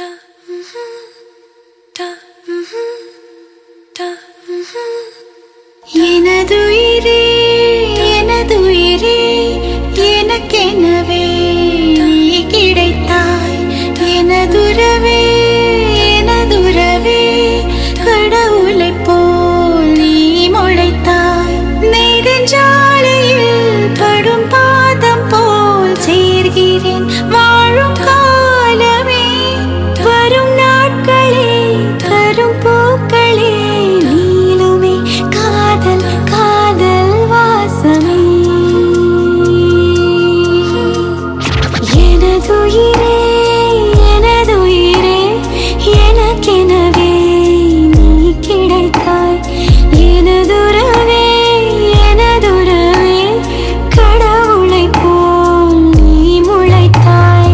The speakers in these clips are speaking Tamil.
எனதுயிரே எனதுயிரே எனக்கெனவே நீ கிடைத்தாய். எனதுறவே எனதுறவே கடவுளைப் போல் நீ முளைத்தாய். நெடுஞ்சாலையில் படும் பாதம் போல் சேர்கிறேன் வாழும் காலமே. வரும் நாட்களே தரும் பூக்களே நீளுமே காதல் காதல் வாசமே. எனதுயிரே எனதுயிரே எனக்கெனவே நீ கிடைத்தாய். எனதுறவே எனதுறவே கடவுளைப் போல் நீ முளைத்தாய்.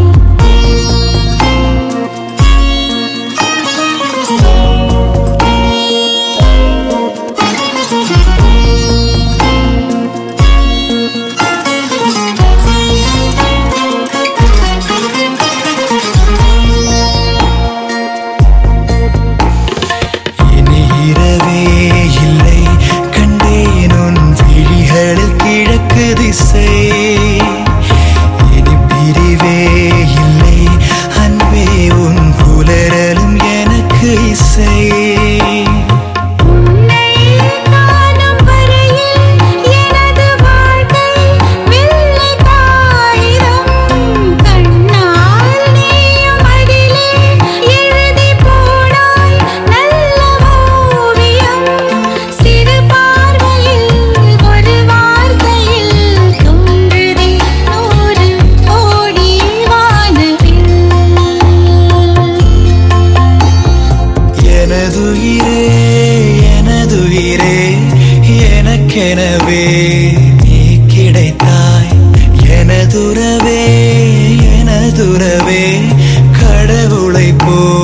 இனி இரவே இல்லை கண்டேன் உன் விழிகளில் கிழக்கு திசை. இனி பிரிவே இல்லை அன்பே உன் புலரலும் எனக்கு இசை. உன்னை காணும் வரையில் எனது வாழ்க்கை வெள்ளை காகிதம். கண்ணால் நீயும் அதிலே எழுதி போனாய் நல்ல ஓவியம். சிறு பார்வையில் ஒரு வார்த்தையில் தோன்றுதே 100 கோடி வானவில். எனதுயிரே எனதுயிரே எனக்கெனவே நீ கிடைத்தாய். எனதுறவே எனதுறவே கடவுளைப் போல்